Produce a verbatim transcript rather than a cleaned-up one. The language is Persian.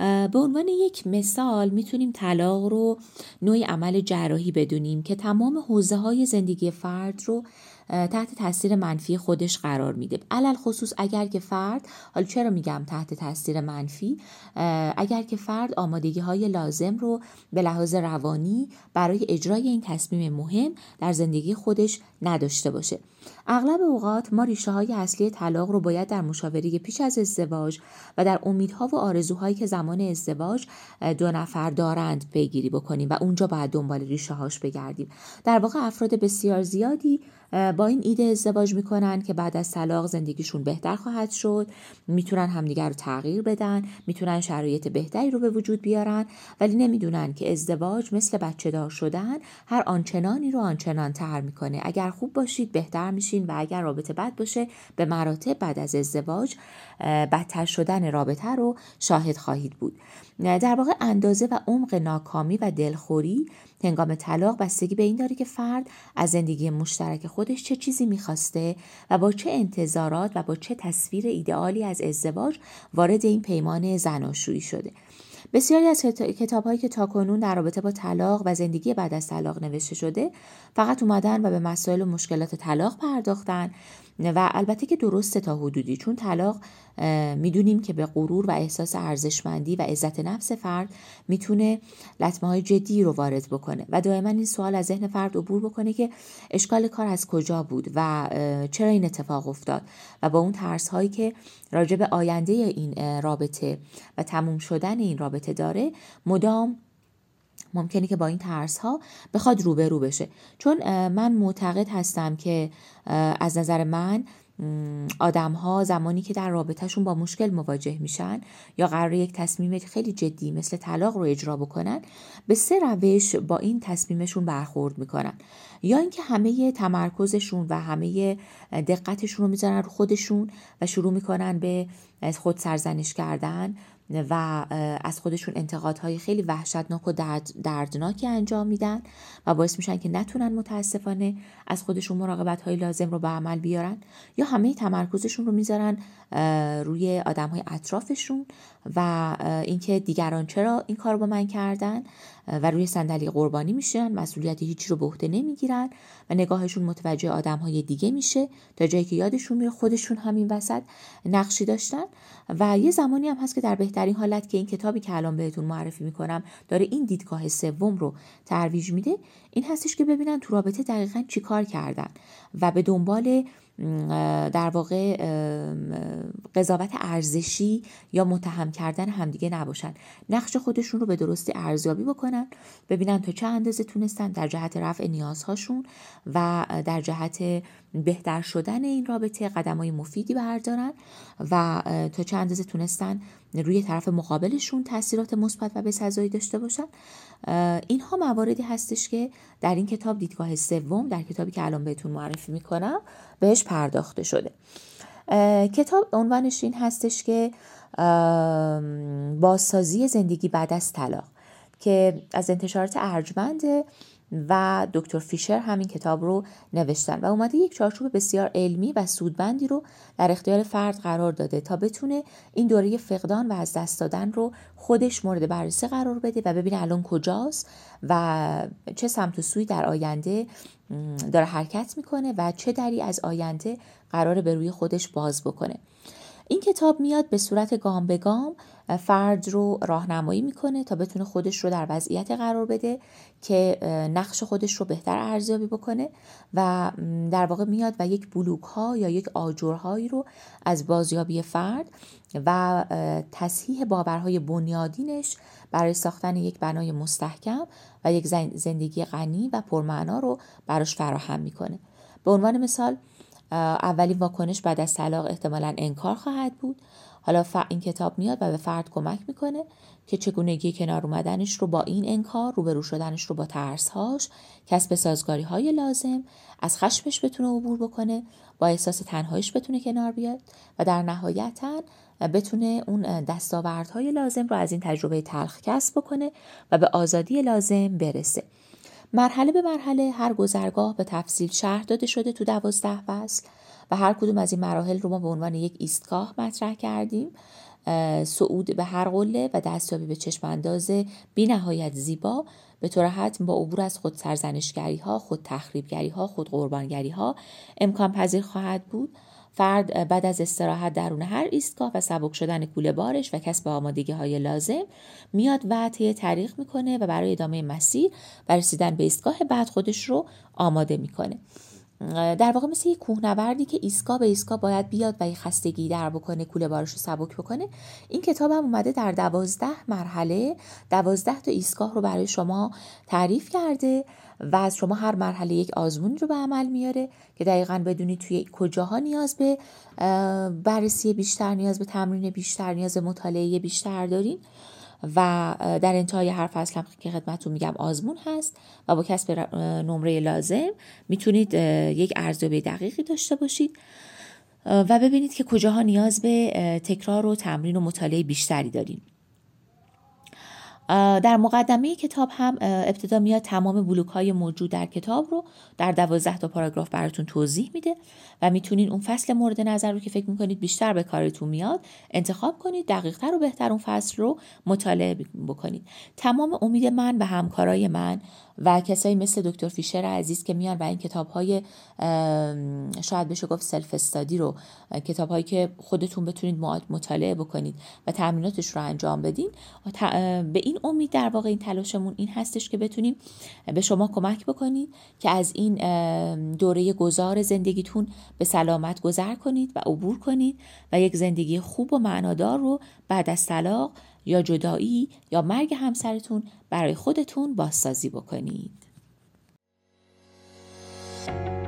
به عنوان یک مثال میتونیم طلاق رو نوعی عمل جراحی بدونیم که تمام حوزه‌های زندگی فرد رو تحت تاثیر منفی خودش قرار میده. علل خصوص اگر که فرد، حالا چرا میگم تحت تاثیر منفی، اگر که فرد آمادگی های لازم رو به لحاظ روانی برای اجرای این تصمیم مهم در زندگی خودش نداشته باشه. اغلب اوقات ما ریشه های اصلی طلاق رو باید در مشاوره پیش از ازدواج و در امیدها و آرزوهایی که زمان ازدواج دو نفر دارند پیگیری بکنیم و اونجا باید دنبال ریشه هاش بگردیم. در واقع افراد بسیار زیادی با این ایده ازدواج میکنن که بعد از طلاق زندگیشون بهتر خواهد شد، میتونن همدیگر رو تغییر بدن، میتونن شرایط بهتری رو به وجود بیارن، ولی نمیدونن که ازدواج مثل بچه دار شدن هر آنچنانی رو آنچنان تر میکنه. اگر خوب باشید بهتر میشین و اگر رابطه بد باشه به مراتب بعد از ازدواج بدتر شدن رابطه رو شاهد خواهید بود. در واقع اندازه و عمق ناکامی و دلخوری هنگام طلاق بستگی به این داره که فرد از زندگی مشترک خودش چه چیزی میخواسته و با چه انتظارات و با چه تصویر ایدئالی از ازدواج وارد این پیمان زناشویی شده. بسیاری از کتاب‌هایی که تاکنون در رابطه با طلاق و زندگی بعد از طلاق نوشته شده فقط اومدن و به مسائل و مشکلات طلاق پرداختن و البته که درسته تا حدودی، چون طلاق میدونیم که به غرور و احساس ارزشمندی و عزت نفس فرد میتونه لطمه‌های جدی رو وارد بکنه و دائما این سوال از ذهن فرد عبور بکنه که اشکال کار از کجا بود و چرا این اتفاق افتاد و با اون ترس‌هایی که راجع به آینده این رابطه و تموم شدن این رابطه داره مدام ممکنه که با این ترس ها بخواد روبرو بشه. چون من معتقد هستم که از نظر من آدم ها زمانی که در رابطهشون با مشکل مواجه میشن یا قراره یک تصمیم خیلی جدی مثل طلاق رو اجرا بکنن، به سه روش با این تصمیمشون برخورد میکنن. یا اینکه همه تمرکزشون و همه دقتشون رو میذارن رو خودشون و شروع میکنن به خود سرزنش کردن و از خودشون انتقادهای خیلی وحشتناک و درد دردناکی انجام میدن و باعث میشن که نتونن متاسفانه از خودشون مراقبت‌های لازم رو به عمل بیارن. یا همه تمرکزشون رو میذارن روی آدم‌های اطرافشون و اینکه دیگران چرا این کار با من کردن و روی صندلی قربانی میشن، مسئولیت هیچی رو به عهده نمیگیرن و نگاهشون متوجه آدم‌های دیگه میشه تا جایی که یادشون میره خودشون همین وسط نقشی داشتن. و یه زمانی هم هست که در بهترین حالت که این کتابی که الان بهتون معرفی میکنم داره این دیدگاه سوم رو ترویج میده، این هستش که ببینن تو رابطه دقیقاً چی کار کردن و به دنبال در واقع قضاوت ارزشی یا متهم کردن همدیگه نباشن، نقش خودشون رو به درستی ارزیابی بکنن، ببینن تا چه اندازه تونستن در جهت رفع نیازهاشون و در جهت بهتر شدن این رابطه قدم‌های مفیدی بردارن و تا چه اندازه تونستن روی طرف مقابلشون تاثیرات مثبت و بسزایی داشته باشن. اینها مواردی هستش که در این کتاب دیدگاه سوم، در کتابی که الان بهتون معرفی میکنم، بهش پرداخته شده. کتاب عنوانش این هستش که بازسازی زندگی بعد از طلاق، که از انتشارات ارجمند و دکتر فیشر همین کتاب رو نوشتن و اومده یک چارچوب بسیار علمی و سودمندی رو در اختیار فرد قرار داده تا بتونه این دوره فقدان و از دست دادن رو خودش مورد بررسی قرار بده و ببینه الان کجاست و چه سمت و سوی در آینده داره حرکت میکنه و چه دری از آینده قراره به روی خودش باز بکنه. این کتاب میاد به صورت گام به گام فرد رو راهنمایی میکنه تا بتونه خودش رو در وضعیت قرار بده که نقش خودش رو بهتر ارزیابی بکنه و در واقع میاد و یک بلوک ها یا یک آجرهایی رو از بازیابی فرد و تصحیح باورهای بنیادینش برای ساختن یک بنای مستحکم و یک زندگی غنی و پرمعنا رو براش فراهم میکنه. به عنوان مثال اولین واکنش بعد از طلاق احتمالاً انکار خواهد بود. حالا این کتاب میاد و به فرد کمک میکنه که چگونگی کنار اومدنش رو با این انکار، روبرو شدنش رو با ترس‌هاش، کسب سازگاری‌های لازم، از خشمش بتونه عبور بکنه، با احساس تنهاییش بتونه کنار بیاد و در نهایتاً بتونه اون دستاوردهای لازم رو از این تجربه تلخ کسب بکنه و به آزادی لازم برسه. مرحله به مرحله هر گذرگاه به تفصیل شرح داده شده تو دوازده فصل و هر کدوم از این مراحل رو ما به عنوان یک ایستگاه مطرح کردیم صعود به هر قله و دستیابی به چشم انداز بی نهایت زیبا به طور حتم با عبور از خود سرزنشگری ها، خود تخریبگری ها، خود قربانگری ها امکان پذیر خواهد بود. فرد بعد از استراحت درون هر ایستگاه و سبک شدن کوله بارش و کسب آمادگی های لازم میاد و طی طریق میکنه و برای ادامه مسیر و رسیدن به ایستگاه بعد خودش رو آماده میکنه. در واقع مثل یک کوهنوردی که ایستگاه به ایستگاه باید بیاد و یه خستگی در بکنه، کوله بارش رو سبک بکنه. این کتاب هم اومده در دوازده مرحله دوازده تا ایستگاه رو برای شما تعریف کرده و از شما هر مرحله یک آزمون رو به عمل میاره که دقیقاً بدونید توی کجاها نیاز به بررسی بیشتر، نیاز به تمرین بیشتر، نیاز به مطالعه بیشتر دارین و در انتهای هر فصل هم که خدمتتون میگم آزمون هست و با کسب نمره لازم میتونید یک ارزیابی دقیقی داشته باشید و ببینید که کجاها نیاز به تکرار و تمرین و مطالعه بیشتری دارین. در مقدمه کتاب هم ابتدا میاد تمام بلوک های موجود در کتاب رو در دوازده تا پاراگراف براتون توضیح میده و میتونین اون فصل مورد نظر رو که فکر میکنید بیشتر به کارتون میاد انتخاب کنید، دقیق‌تر و بهتر اون فصل رو مطالعه بکنید. تمام امید من و همکارای من و کسایی مثل دکتر فیشر عزیز که میان و این کتاب‌های شاید بشه گفت سلف استادی رو، کتاب‌هایی که خودتون بتونید مطالعه بکنید و تمریناتش رو انجام بدین، به این امید در واقع این تلاشمون این هستش که بتونیم به شما کمک بکنید که از این دوره گذار زندگیتون به سلامت گذر کنید و عبور کنید و یک زندگی خوب و معنادار رو بعد از طلاق یا جدایی یا مرگ همسرتون برای خودتون بازسازی بکنید.